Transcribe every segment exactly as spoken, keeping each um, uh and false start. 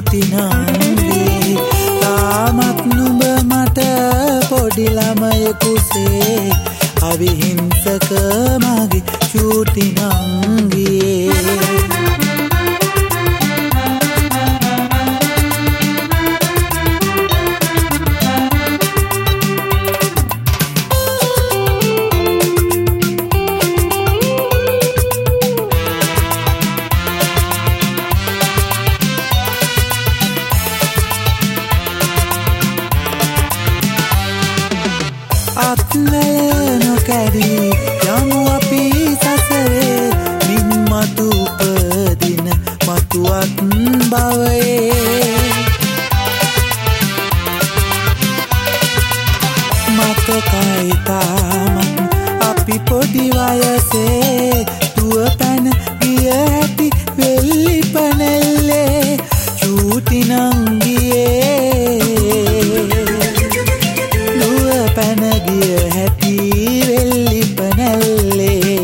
චූටි නංගී තාමත් නුඹ මට පොඩි ළමයෙකුසේ අවිහිංසක මගේ චූටි නංගියේ අත්වැල නොකැඩී යමු අපි සසරේ මින් මතු උපදින මතුවත් භවයේ මතකයි තාමත් අපි පොඩි වයසේ දුව පැන ගිය හැටි වෙල්ලි පනැල්ලේ චූටි නංගියේ පැන ගිය හැටි වෙල්ලි පනැල්ලේ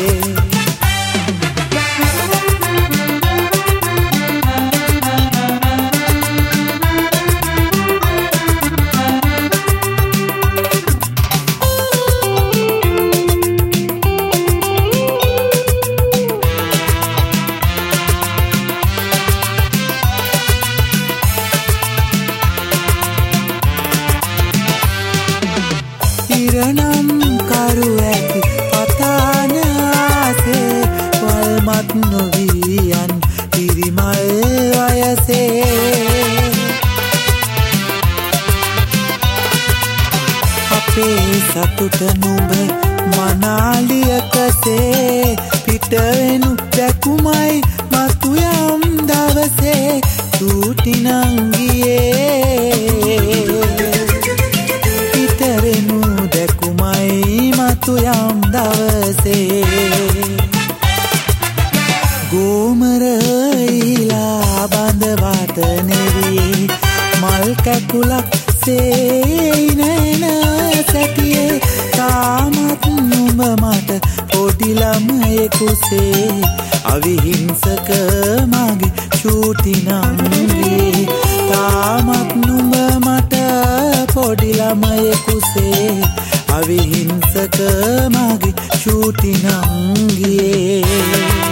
ඉරනම් කරු ඇති පතාන ආසේ වල්මත් නොවියන් පිරිමල් වයසේ අපේ සතුට නුඹ මනාලියකසේ පිටවෙනු දැකුමයි මතු යම් දවසේ චූටි නංගියේ පිටවෙනු දැකුමයි මතු යම් දවසේ ගෝමරයිලා බඳවාත නෙවී මල් කැකුලක් සේනන සැටියේ තාමත් නුඹ මට පොඩි ළමයෙකුසේ අවිහිංසක මගේ චූටි නංගී තාමත් නුඹ මට පොඩි ළමයෙකුසේ අවිහිංසක මගේ චූටි නංගියේ